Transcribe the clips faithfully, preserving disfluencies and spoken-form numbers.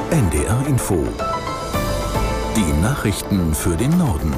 N D R Info. Die Nachrichten für den Norden.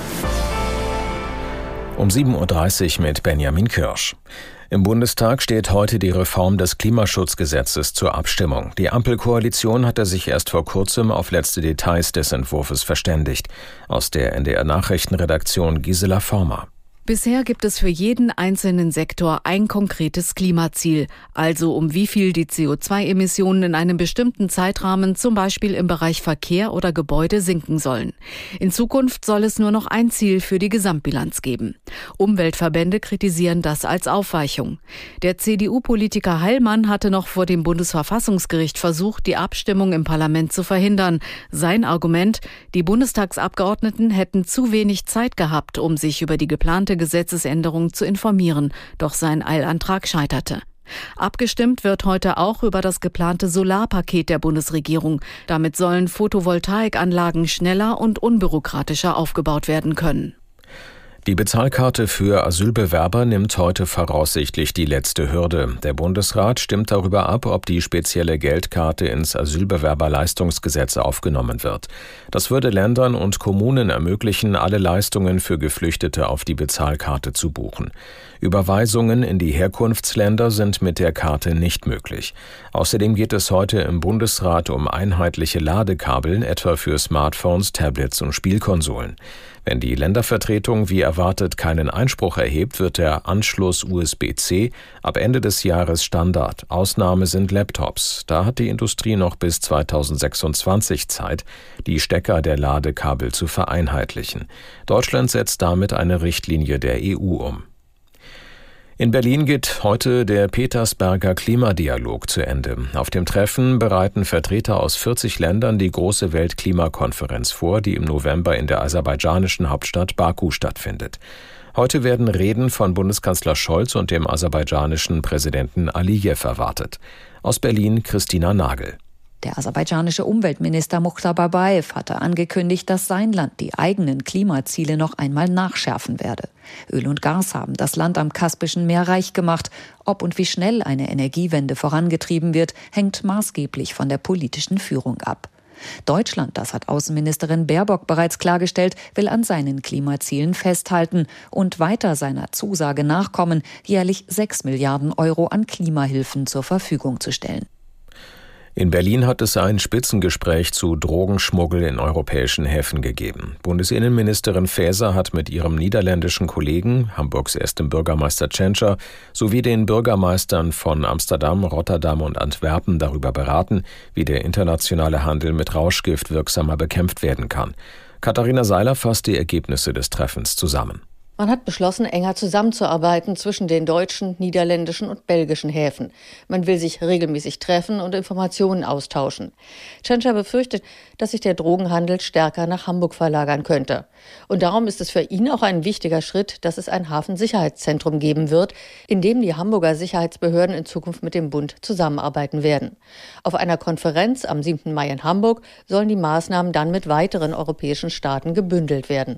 Um sieben Uhr dreißig mit Benjamin Kirsch. Im Bundestag steht heute die Reform des Klimaschutzgesetzes zur Abstimmung. Die Ampelkoalition hatte sich erst vor kurzem auf letzte Details des Entwurfs verständigt. Aus der N D R Nachrichtenredaktion Gisela Former. Bisher gibt es für jeden einzelnen Sektor ein konkretes Klimaziel, also um wie viel die C O zwei Emissionen in einem bestimmten Zeitrahmen, zum Beispiel im Bereich Verkehr oder Gebäude, sinken sollen. In Zukunft soll es nur noch ein Ziel für die Gesamtbilanz geben. Umweltverbände kritisieren das als Aufweichung. Der C D U-Politiker Heilmann hatte noch vor dem Bundesverfassungsgericht versucht, die Abstimmung im Parlament zu verhindern. Sein Argument: Die Bundestagsabgeordneten hätten zu wenig Zeit gehabt, um sich über die geplante Gesetzesänderung zu informieren, doch sein Eilantrag scheiterte. Abgestimmt wird heute auch über das geplante Solarpaket der Bundesregierung. Damit sollen Photovoltaikanlagen schneller und unbürokratischer aufgebaut werden können. Die Bezahlkarte für Asylbewerber nimmt heute voraussichtlich die letzte Hürde. Der Bundesrat stimmt darüber ab, ob die spezielle Geldkarte ins Asylbewerberleistungsgesetz aufgenommen wird. Das würde Ländern und Kommunen ermöglichen, alle Leistungen für Geflüchtete auf die Bezahlkarte zu buchen. Überweisungen in die Herkunftsländer sind mit der Karte nicht möglich. Außerdem geht es heute im Bundesrat um einheitliche Ladekabel, etwa für Smartphones, Tablets und Spielkonsolen. Wenn die Ländervertretung wie erwartet keinen Einspruch erhebt, wird der Anschluss U S B C ab Ende des Jahres Standard. Ausnahme sind Laptops. Da hat die Industrie noch bis zweitausendsechsundzwanzig Zeit, die Stecker der Ladekabel zu vereinheitlichen. Deutschland setzt damit eine Richtlinie der E U um. In Berlin geht heute der Petersberger Klimadialog zu Ende. Auf dem Treffen bereiten Vertreter aus vierzig Ländern die große Weltklimakonferenz vor, die im November in der aserbaidschanischen Hauptstadt Baku stattfindet. Heute werden Reden von Bundeskanzler Scholz und dem aserbaidschanischen Präsidenten Alijew erwartet. Aus Berlin Christina Nagel. Der aserbaidschanische Umweltminister Muchtar Babayev hatte angekündigt, dass sein Land die eigenen Klimaziele noch einmal nachschärfen werde. Öl und Gas haben das Land am Kaspischen Meer reich gemacht. Ob und wie schnell eine Energiewende vorangetrieben wird, hängt maßgeblich von der politischen Führung ab. Deutschland, das hat Außenministerin Baerbock bereits klargestellt, will an seinen Klimazielen festhalten und weiter seiner Zusage nachkommen, jährlich sechs Milliarden Euro an Klimahilfen zur Verfügung zu stellen. In Berlin hat es ein Spitzengespräch zu Drogenschmuggel in europäischen Häfen gegeben. Bundesinnenministerin Faeser hat mit ihrem niederländischen Kollegen, Hamburgs erstem Bürgermeister Tschentscher, sowie den Bürgermeistern von Amsterdam, Rotterdam und Antwerpen darüber beraten, wie der internationale Handel mit Rauschgift wirksamer bekämpft werden kann. Katharina Seiler fasst die Ergebnisse des Treffens zusammen. Man hat beschlossen, enger zusammenzuarbeiten zwischen den deutschen, niederländischen und belgischen Häfen. Man will sich regelmäßig treffen und Informationen austauschen. Tschentscher befürchtet, dass sich der Drogenhandel stärker nach Hamburg verlagern könnte. Und darum ist es für ihn auch ein wichtiger Schritt, dass es ein Hafensicherheitszentrum geben wird, in dem die Hamburger Sicherheitsbehörden in Zukunft mit dem Bund zusammenarbeiten werden. Auf einer Konferenz am siebten Mai in Hamburg sollen die Maßnahmen dann mit weiteren europäischen Staaten gebündelt werden.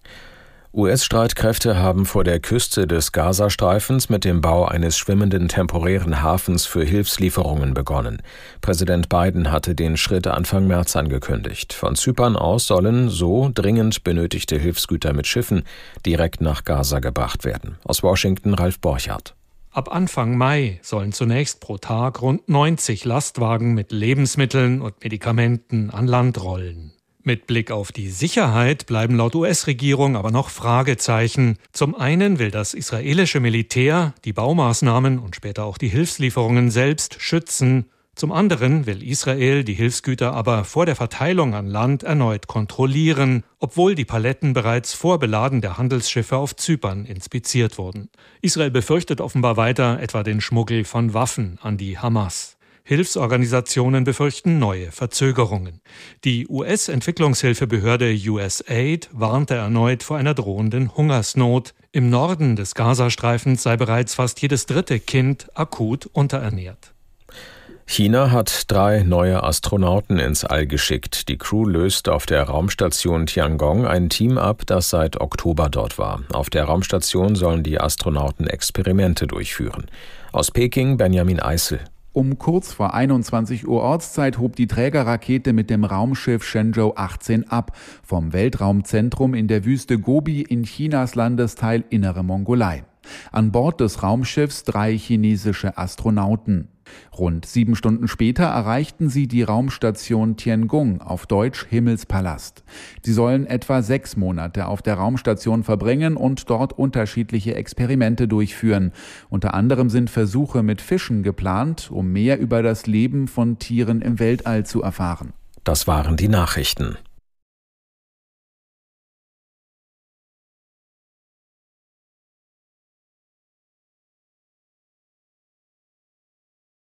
U S-Streitkräfte haben vor der Küste des Gazastreifens mit dem Bau eines schwimmenden temporären Hafens für Hilfslieferungen begonnen. Präsident Biden hatte den Schritt Anfang März angekündigt. Von Zypern aus sollen so dringend benötigte Hilfsgüter mit Schiffen direkt nach Gaza gebracht werden. Aus Washington Ralf Borchardt. Ab Anfang Mai sollen zunächst pro Tag rund neunzig Lastwagen mit Lebensmitteln und Medikamenten an Land rollen. Mit Blick auf die Sicherheit bleiben laut U S-Regierung aber noch Fragezeichen. Zum einen will das israelische Militär die Baumaßnahmen und später auch die Hilfslieferungen selbst schützen. Zum anderen will Israel die Hilfsgüter aber vor der Verteilung an Land erneut kontrollieren, obwohl die Paletten bereits vor Beladen der Handelsschiffe auf Zypern inspiziert wurden. Israel befürchtet offenbar weiter etwa den Schmuggel von Waffen an die Hamas. Hilfsorganisationen befürchten neue Verzögerungen. Die U S-Entwicklungshilfebehörde U S A I D warnte erneut vor einer drohenden Hungersnot. Im Norden des Gazastreifens sei bereits fast jedes dritte Kind akut unterernährt. China hat drei neue Astronauten ins All geschickt. Die Crew löst auf der Raumstation Tiangong ein Team ab, das seit Oktober dort war. Auf der Raumstation sollen die Astronauten Experimente durchführen. Aus Peking Benjamin Eisel. Um kurz vor einundzwanzig Uhr Ortszeit hob die Trägerrakete mit dem Raumschiff Shenzhou achtzehn ab, vom Weltraumzentrum in der Wüste Gobi in Chinas Landesteil Innere Mongolei. An Bord des Raumschiffs drei chinesische Astronauten. Rund sieben Stunden später erreichten sie die Raumstation Tiangong, auf Deutsch Himmelspalast. Sie sollen etwa sechs Monate auf der Raumstation verbringen und dort unterschiedliche Experimente durchführen. Unter anderem sind Versuche mit Fischen geplant, um mehr über das Leben von Tieren im Weltall zu erfahren. Das waren die Nachrichten.